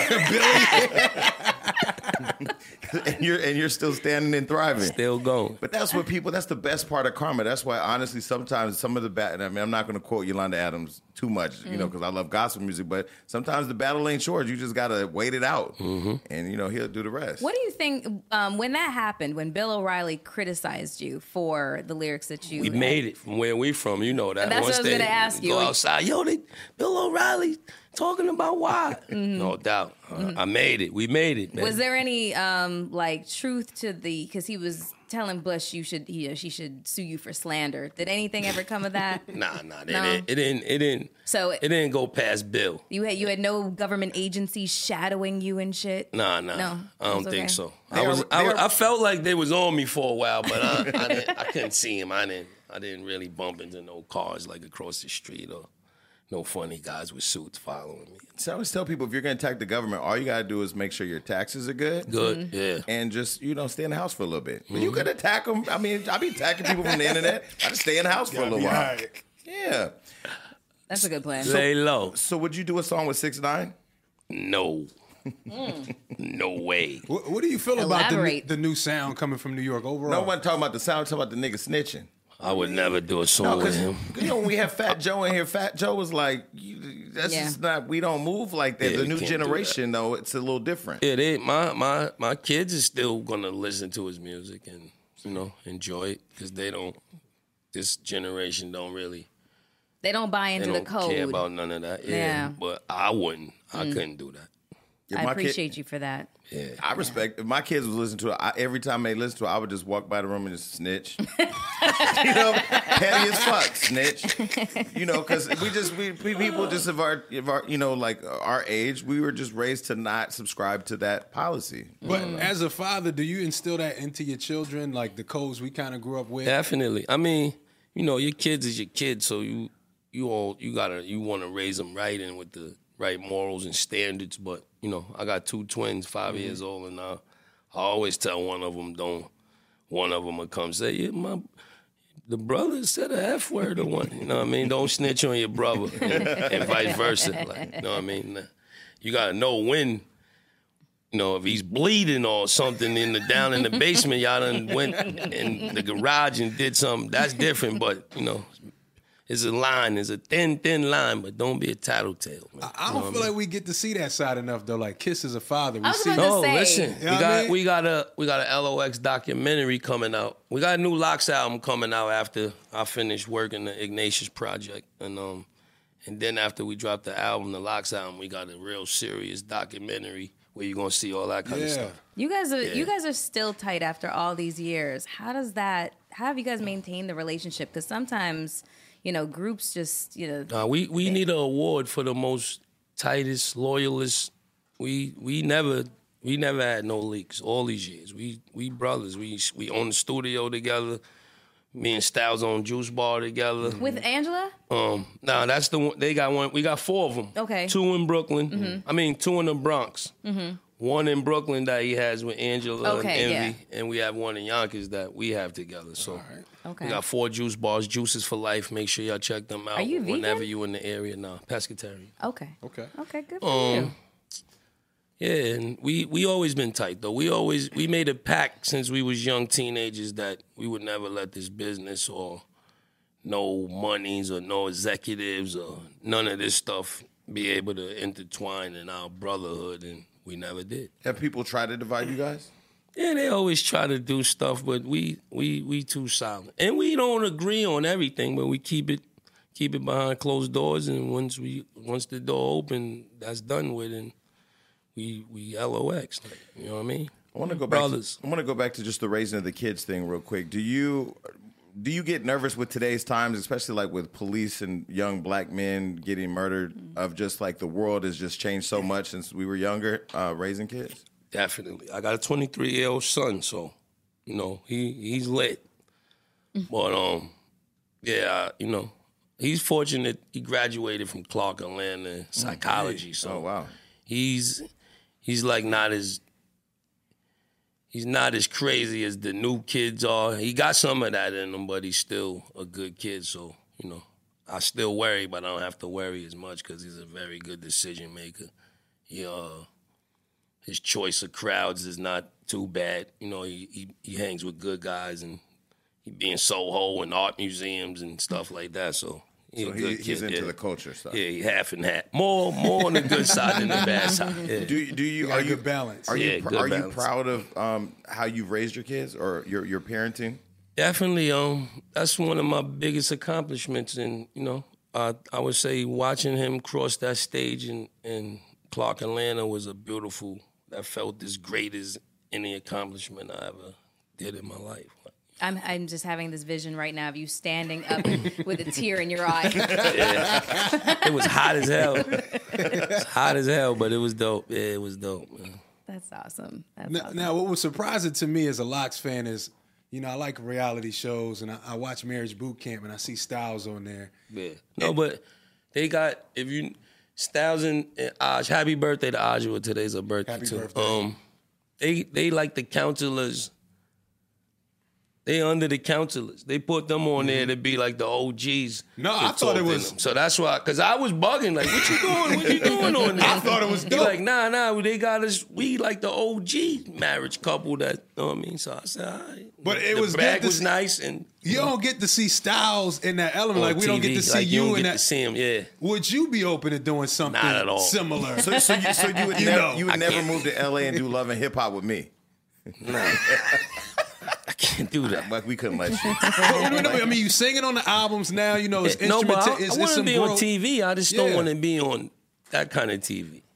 and you're still standing and thriving, still going. But that's the best part of karma. That's why, honestly, sometimes some of the bad. I mean, I'm not going to quote Yolanda Adams too much, because I love gospel music. But sometimes the battle ain't short. You just got to wait it out, and he'll do the rest. What do you think when that happened? When Bill O'Reilly criticized you for the lyrics that you made it from where we from, that. And that's what I was going to ask you. Go outside, Bill O'Reilly talking about why? No doubt, I made it. We made it. Man. Was there any truth to because he was telling Bush she should sue you for slander? Did anything ever come of that? Nah. It didn't. So it didn't go past Bill. You had no government agencies shadowing you and shit. No. I don't think so. I felt like they was on me for a while, but I couldn't see him. I didn't really bump into no cars like across the street or no funny guys with suits following me. So I always tell people, if you're going to attack the government, all you got to do is make sure your taxes are good. Good, yeah. And just, stay in the house for a little bit. But you could attack them. I mean, I be attacking people from the internet. I just stay in the house for a little while. Yeah. That's a good plan. Lay low. So would you do a song with 6ix9ine? No. No way. What do you feel about the new sound coming from New York overall? No one talking about the sound, talking about the nigga snitching. I would never do a song with him. When we have Fat Joe in here, Fat Joe was like, that's just not, we don't move like that. The new generation, though, it's a little different. It ain't. My kids are still going to listen to his music and, enjoy it because this generation don't really. They don't buy into the code. Care about none of that. Yeah. But I wouldn't. I couldn't do that. If I my appreciate you for that. Yeah. I respect. If my kids would listen to it, every time they listen to it, I would just walk by the room and just snitch. You know, petty as fuck, snitch. You know, because we people just of our you know, like our age, we were just raised to not subscribe to that policy. But as a father, do you instill that into your children, like the codes we kind of grew up with? Definitely. I mean, you know, your kids is your kids, so you want to raise them right and with the right morals and standards. But you know, I got 2 twins, 5 years old, and I always tell one of them will come say, yeah, the brother said a F word or one. You know what I mean? Don't snitch on your brother, and vice versa. Like, you know what I mean? You gotta know when. You know, if he's bleeding or something down in the basement, y'all done went in the garage and did something. That's different, but you know. It's a line. It's a thin line, but don't be a tattletale. Man. I don't feel like we get to see that side enough though. Like Kiss as a father, we see. about to say. Listen, You know what I mean? we got a LOX documentary coming out. We got a new Lox album coming out after I finish working the Ignatius project, and then after we drop the album, the Lox album, we got a real serious documentary where you're gonna see all that kind of stuff. You guys are still tight after all these years. How have you guys maintained the relationship? Because sometimes, you know, groups just, you know. We need an award for the most tightest, loyalist. We never had no leaks all these years. We brothers. We own the studio together. Me and Styles own Juice Bar together. With Angela? That's the one. They got one. We got 4 of them. Okay. 2 in Brooklyn. Mm-hmm. I mean, 2 in the Bronx. Mm-hmm. 1 in Brooklyn that he has with Angela and Envy, and we have 1 in Yonkers that we have together. So we got 4 Juice Bars, Juices for Life. Make sure y'all check them out. Are you whenever vegan? you in the area now. Pescatarian. Okay, good for you. Yeah, and we always been tight though. We made a pact since we was young teenagers that we would never let this business or no monies or no executives or none of this stuff be able to intertwine in our brotherhood, and we never did. Have people tried to divide you guys? Yeah, they always try to do stuff, but we too silent. And we don't agree on everything, but we keep it behind closed doors, and once the door open, that's done with, and we LOX, like, you know what I mean? I want to go Brothers. back. I want to go back to just the raising of the kids thing real quick. Do you get nervous with today's times, especially like with police and young black men getting murdered? Of just like the world has just changed so much since we were younger, raising kids. Definitely, I got a 23-year-old son, so you know he's lit. But yeah, you know he's fortunate. He graduated from Clark Atlanta psychology, so wow, he's like he's not as crazy as the new kids are. He got some of that in him, but he's still a good kid. So, you know, I still worry, but I don't have to worry as much because he's a very good decision maker. His choice of crowds is not too bad. You know, he hangs with good guys, and he be in Soho and art museums and stuff like that. So he's into the culture stuff. Yeah, he half and half. More on the good side than the bad side. Yeah. Do you are you balance? Are you balance. proud of how you've raised your kids or your parenting? Definitely. That's one of my biggest accomplishments, and you know, I would say watching him cross that stage in Clark Atlanta was that felt as great as any accomplishment I ever did in my life. I'm just having this vision right now of you standing up with a tear in your eye. Yeah. It was hot as hell. It was hot as hell, but it was dope. Yeah, it was dope, man. That's awesome. Now, what was surprising to me as a Lox fan is, you know, I like reality shows, and I watch Marriage Boot Camp, and I see Styles on there. Yeah. No, but they got, Styles and Aj, happy birthday to Aj, today's her birthday Happy too. birthday. They like the counselors. They under the counselors. They put them on there to be like the OGs. No, I thought it was. So that's why, because I was bugging, like, what you doing? What you doing on there? I thought it was dope. He like, nah, they got us, we like the OG marriage couple that, you know what I mean? So I said, all right. But it the was bag good to was nice. And you don't get to see Styles in that element. on Like, we don't get TV, to see like, you don't in get that. to see him, yeah. Would you be open to doing something Not at all. similar? So you would never move to LA and do Love and Hip Hop with me? Nah. I can't do that. Like, we couldn't let you. I mean, you singing on the albums now. You know, it's No, but instrumental. I want to be on growth. TV. I just don't Yeah. want to be on that kind of TV.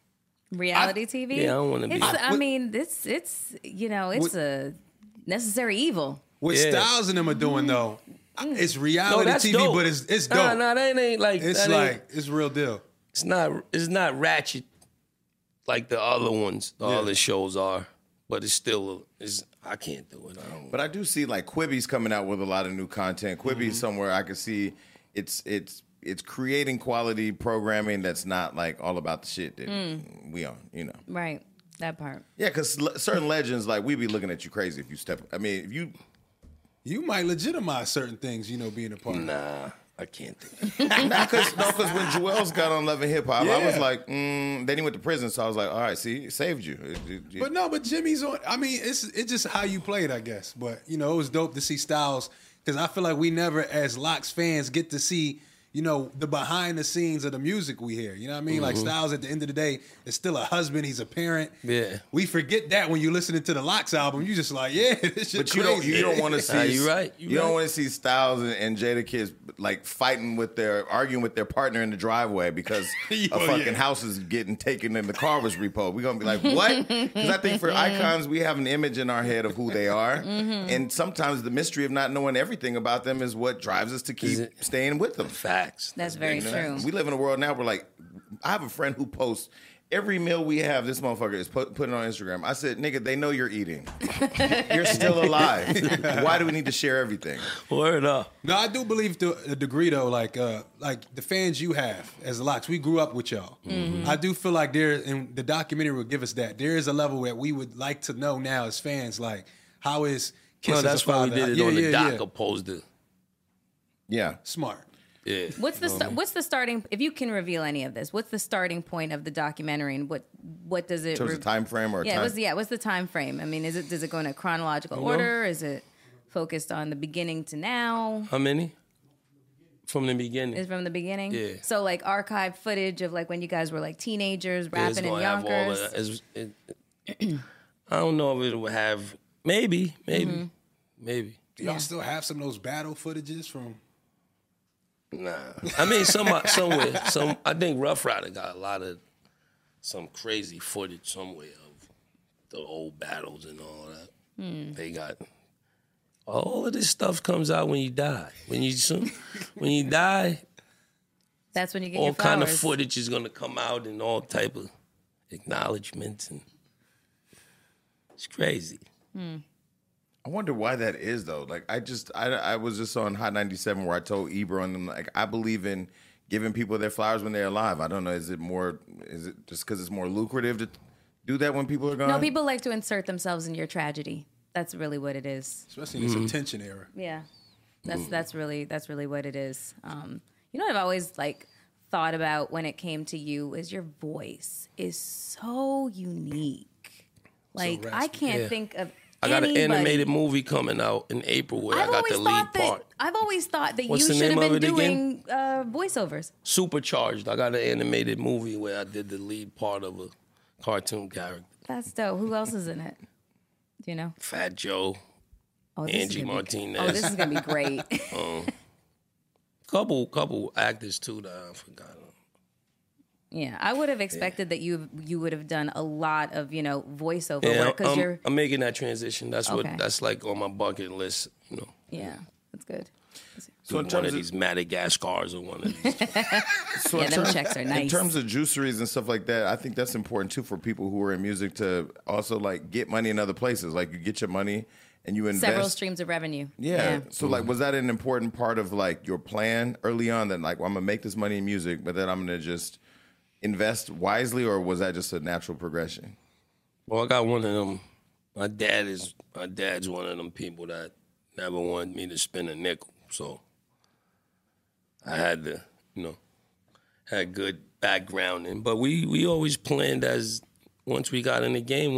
Reality TV? Yeah, I don't want to be. I mean, it's it's a necessary evil. What Styles and them are doing though, it's reality that's TV, dope. but it's dope. No, that ain't like. It's that like ain't, it's real deal. it's not ratchet like the other ones, the other shows are. But it's still I can't do it. I don't. But I do see like Quibi's coming out with a lot of new content. Quibi's somewhere I can see it's creating quality programming that's not like all about the shit that we on, you know. Right. That part. Yeah, because certain legends, like, we be looking at you crazy if you step. I mean, if you. You might legitimize certain things, being a part of it. Nah, I can't think. Because when Joel's got on Love and Hip Hop, I was like, then he went to prison, so I was like, all right, see, it saved you. But Jimmy's on. I mean, it's just how you play it, I guess. But it was dope to see Styles because I feel like we never, as Lox fans, get to see the behind the scenes of the music we hear. You know what I mean? Like Styles at the end of the day is still a husband. He's a parent. Yeah. We forget that when you're listening to the Lox album. You just like, this shit But crazy. you don't want to see. You're right. You don't want to see Styles and Jadakiss like arguing with their partner in the driveway because a fucking house is getting taken and the car was repoed. We're gonna be like, what? Because I think for icons, we have an image in our head of who they are, and sometimes the mystery of not knowing everything about them is what drives us to keep staying with them. Facts. That's very true. We live in a world now where, like, I have a friend who posts every meal we have. This motherfucker is putting it on Instagram. I said, nigga, they know you're eating. You're still alive. Why do we need to share everything? Word up. No, I do believe to a degree though, like the fans you have as Lox, we grew up with y'all. I do feel like and the documentary will give us that. There is a level where we would like to know now as fans, like, how is Kiss as that's a father? why we did it on the doc yeah. opposed to. Yeah. Smart. Yeah. What's the starting? If you can reveal any of this, what's the starting point of the documentary, and what does it? In terms of time frame or time? What's the time frame? I mean, does it go in a chronological order? Is it focused on the beginning to now? How many? From the beginning. Is from the beginning? Yeah. So like archived footage of like when you guys were like teenagers rapping in Yonkers. I don't know if it would have. Maybe. Do y'all still have some of those battle footages from? Nah, I mean somewhere. I think Rough Rider got a lot of some crazy footage somewhere of the old battles and all that. They got all of this stuff comes out when you die. When you die, that's when you get all your flowers. kind of footage is gonna come out and all type of acknowledgments, and it's crazy. I wonder why that is though. Like I was just on Hot 97 where I told Ebro and them, like, I believe in giving people their flowers when they're alive. I don't know. Is it just because it's more lucrative to do that when people are gone? No, people like to insert themselves in your tragedy. That's really what it is. Especially in this attention era. Yeah, that's really what it is. What I've always like thought about when it came to you is your voice is so unique. Like I can't think of. I got anybody. an animated movie coming out in April where I got the lead part. I've always thought that What's you the should have name of been it doing voiceovers. Supercharged. I got an animated movie where I did the lead part of a cartoon character. That's dope. Who else is in it? Do you know? Fat Joe, This is Angie gonna Martinez. This is gonna be great. Couple actors too that I forgot. Yeah, I would have expected that you would have done a lot of voiceover work because I'm making that transition. That's Okay. that's like on my bucket list. Yeah, that's good. So in one terms of these Madagascars or one of these. Yeah, them checks are nice. In terms of juiceries and stuff like that, I think that's important too for people who are in music to also like get money in other places. Like you get your money and you invest. Several streams of revenue. Yeah. So like, was that an important part of like your plan early on? That like, well, I'm gonna make this money in music, but then I'm gonna just invest wisely, or was that just a natural progression? Well, I got one of them. My dad's one of them people that never wanted me to spend a nickel. So I had to, had good background in. But we always planned as once we got in the game,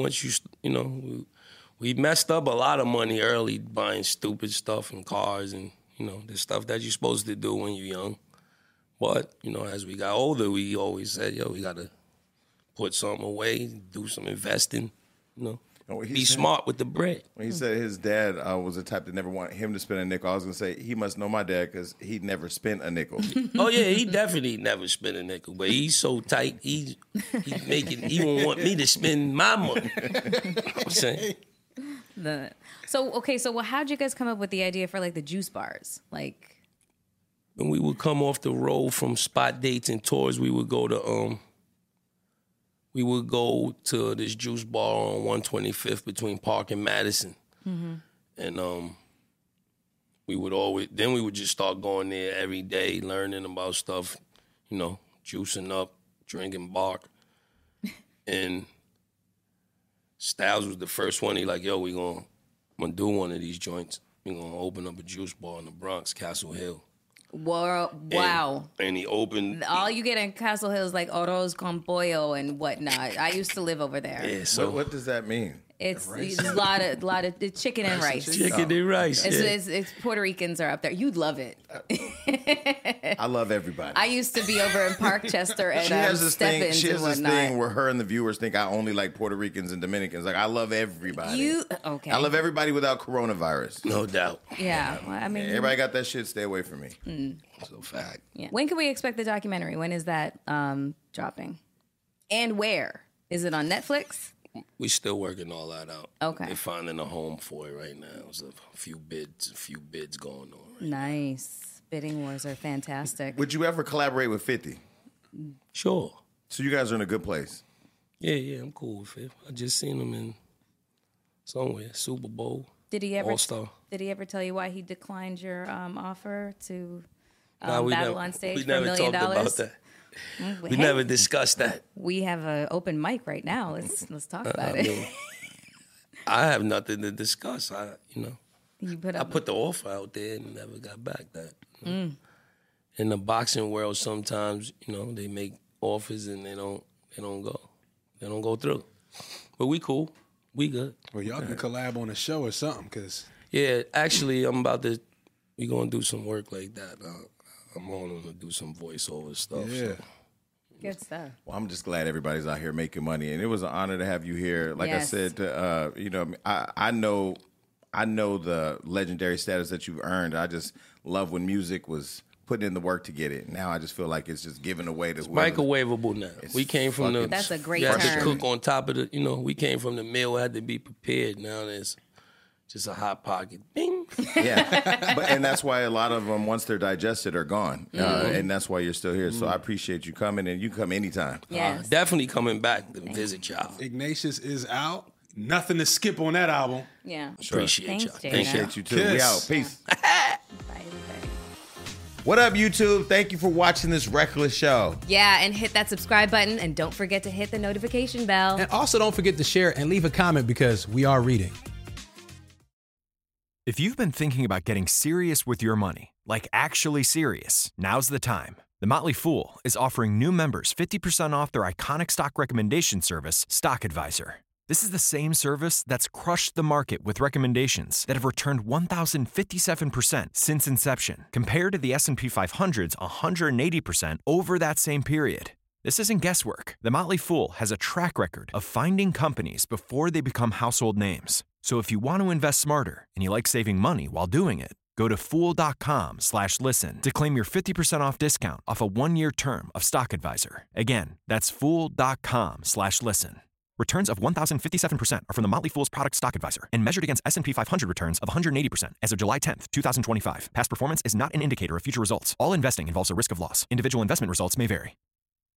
we messed up a lot of money early buying stupid stuff and cars and, the stuff that you're supposed to do when you're young. But, as we got older, we always said, we got to put something away, do some investing, Be smart with the bread. When he said his dad was the type that never wanted him to spend a nickel, I was going to say he must know my dad because he never spent a nickel. Oh yeah, he definitely never spent a nickel, but he's so tight. He won't want me to spend my money. You know what I'm saying. So how'd you guys come up with the idea for like the juice bars? Like, when we would come off the road from spot dates and tours, we would go to this juice bar on 125th between Park and Madison. Mm-hmm. And we would just start going there every day, learning about stuff, you know, juicing up, drinking bark. And Styles was the first one. He like, yo, I'm gonna do one of these joints. We're gonna open up a juice bar in the Bronx, Castle Hill. Wow. And he opened. All you get in Castle Hill is like arroz con pollo and whatnot. I used to live over there. Yeah, so what does that mean? It's a lot of chicken and rice. Chicken and rice. It's Puerto Ricans are up there. You'd love it. I love everybody. I used to be over in Parkchester and she has this Stephens thing. She has and this whatnot. thing where her and the viewers think I only like Puerto Ricans and Dominicans. Like I love everybody. Okay? I love everybody without coronavirus. No doubt. Yeah, well, I mean, Everybody got that shit. Stay away from me. So fact. yeah. When can we expect the documentary? When is that dropping? And where? Is it on Netflix? We still working all that out. Okay. They're finding a home for it right now. There's a few bids going on. Right Nice. Bidding wars are fantastic. Would you ever collaborate with 50? Sure. So you guys are in a good place. Yeah, I'm cool with it. I just seen him in somewhere, Super Bowl. Did he ever All-Star. Did he ever tell you why he declined your offer to Nah, battle on stage we for never $1 million? talked about that. We Hey, never discussed that. We have an open mic right now. Let's talk about it. I have nothing to discuss. You put I up. put the offer out there and never got back that. In the boxing world, sometimes, they make offers and they don't go. They don't go through. But we cool. We good. Well, y'all can collab on a show or something, because... Yeah, actually, we're going to do some work like that. I'm going to do some voiceover stuff. Yeah. So. Good stuff. Well, I'm just glad everybody's out here making money, and it was an honor to have you here. Like Yes. I said, I know the legendary status that you've earned. I just love when music was putting in the work to get it. Now I just feel like it's just given away to Microwavable now. We came from the... That's a great You had to term. cook on top of the... we came from the meal, had to be prepared. Now there's just a hot pocket. Bing! Yeah, and that's why a lot of them, once they're digested, are gone. And that's why you're still here. So I appreciate you coming, and you can come anytime. Yes. Definitely coming back to visit y'all. Ignatius is out. Nothing to skip on that album. Yeah. Appreciate Thanks, y'all. Jada. Appreciate you too. Kiss. We out. Peace. Bye, everybody. What up, YouTube? Thank you for watching this reckless show. Yeah, and hit that subscribe button, and don't forget to hit the notification bell. And also don't forget to share and leave a comment, because we are reading. If you've been thinking about getting serious with your money, like actually serious, now's the time. The Motley Fool is offering new members 50% off their iconic stock recommendation service, Stock Advisor. This is the same service that's crushed the market with recommendations that have returned 1,057% since inception, compared to the S&P 500's 180% over that same period. This isn't guesswork. The Motley Fool has a track record of finding companies before they become household names. So if you want to invest smarter and you like saving money while doing it, go to Fool.com/listen to claim your 50% off discount off a 1-year term of Stock Advisor. Again, that's Fool.com/listen. Returns of 1,057% are from the Motley Fool's product Stock Advisor and measured against S&P 500 returns of 180% as of July 10th, 2025. Past performance is not an indicator of future results. All investing involves a risk of loss. Individual investment results may vary.